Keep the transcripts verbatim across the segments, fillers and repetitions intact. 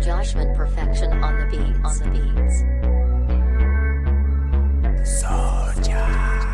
Joshman Perfection on the beat, on the beats. Soldier.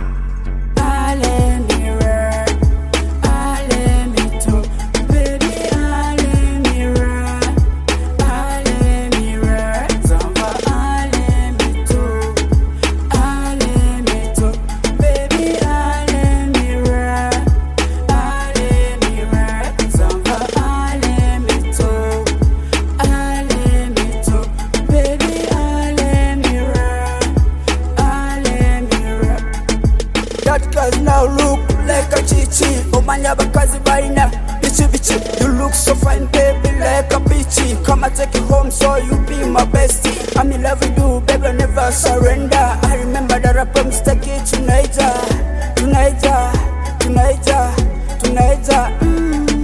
Cause now look like a chichi. Oh man, you have a crazy right now. Bitchy, bitchy. You look so fine, baby, like a bitchy. Come and take it home, so you be my bestie. I'm in love with you, baby, never surrender. I remember that I promised to take it to Niger. To Niger, to Niger, to Niger. Mm.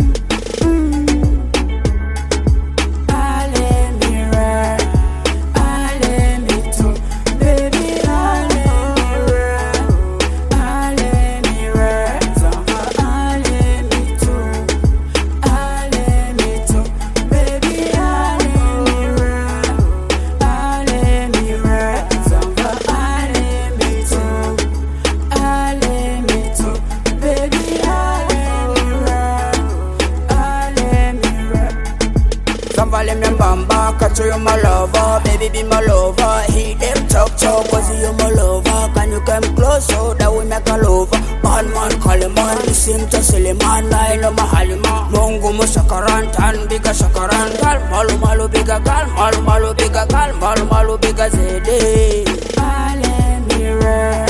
Let me bamba, catch you my lover, baby be my lover. He them talk talk, cause you my lover. Can you come close so that we make a lover? Bad man, call him man, listen to silly man. I know my halima, mongo mo shakaran, tan biga shakaran. Gal malu malu biga, gal malu malu biga, gal malu malu biga zede. Ale mirror.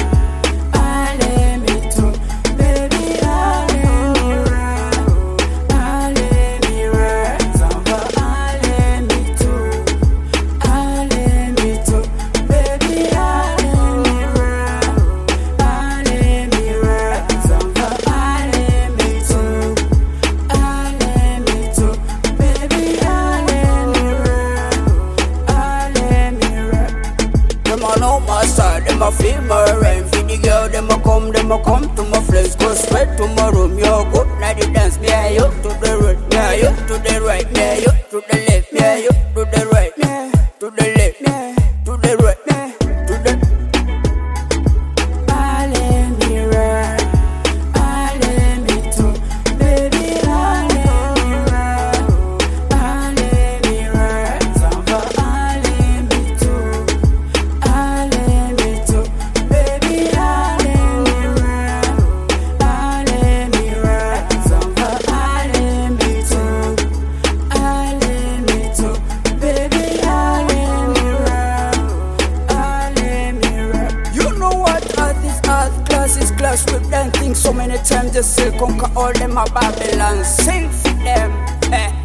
Them a feel my rain, feed the girl, them a come, them a come to my place. Go straight to my room, yo, go now the dance. Me and you to the right, me and you to the right, me and you to the left, me and you to the right, me to the left, me to the right, me to the. Ale mirror, ale me too, baby, ale mirror, ale mirror, samba, ale me too, ale. With them things so many times, just still conquer all them a Babylon. Sing for them. Eh.